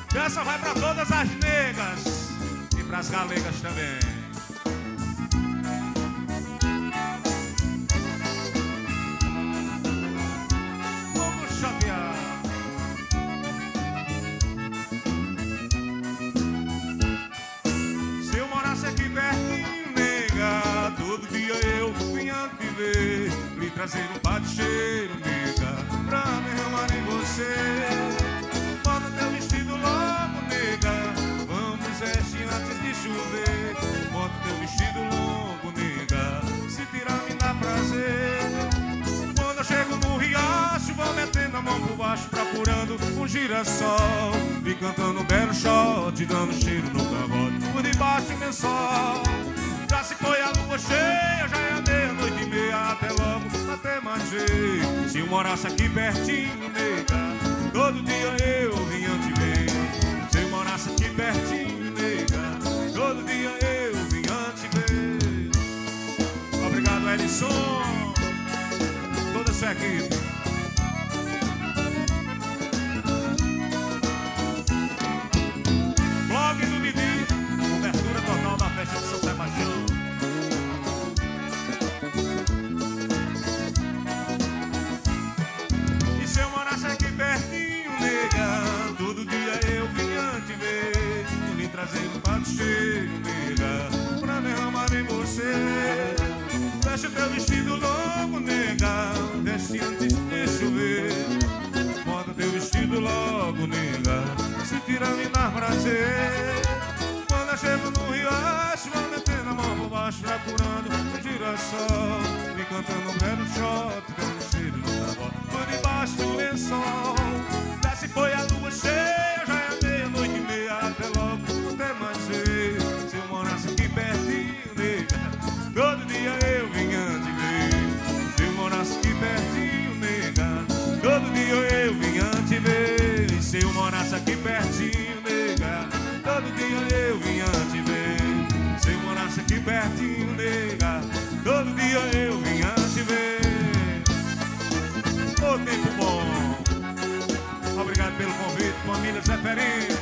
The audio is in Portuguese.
Essa vai pra todas as negas e pras galegas também. Vamos chatear. Se eu morasse aqui pertinho, nega, todo dia eu vinha te ver, lhe trazer um pá de cheiro, nega, pra me arrumar em você. Bota teu vestido logo, nega, vamos vestir antes de chover. Bota teu vestido longo, nega, se tirar me dá prazer. Quando eu chego no riacho, vou metendo a mão por baixo, procurando um girassol, e cantando um belo shot, dando cheiro no cangote, por debaixo do lençol. Já se foi a lua cheia, já é meia-noite e meia, até logo, até mais ver. Se eu morasse aqui pertinho, nega, todo dia eu vinha te ver. Se eu morasse aqui pertinho, nega, todo dia eu vinha te ver. Obrigado, Edson, toda essa equipe. Blog do Didi, cobertura total da festa de São Sebastião. E se eu morasse aqui pertinho, nega, todo dia eu vinha te ver, lhe trazer um pá de cheiro, nega, pra derramar em você. Fecha o teu vestido longo, nega, veste antes de chover. Bota teu vestido logo, nega, se tira me dá prazer. Quando eu chego no riacho, vou metendo a mão por baixo, procurando um girassol, me cantando um belo shot, dando cheiro no cangote, por debaixo do lençol. Já se foi a lua cheia, já é meia-noite e meia, até logo, até mais ver. Se eu morasse aqui pertinho, nega, todo dia eu vinha te ver. Se eu morasse aqui pertinho, nega, todo dia eu vinha te ver. E se eu morasse aqui pertinho, nega, todo dia eu vinha te ver. Se eu morasse aqui pertinho, nega, todo dia eu vinha te ver. Ô tempo bom. Obrigado pelo convite, família Zeferino.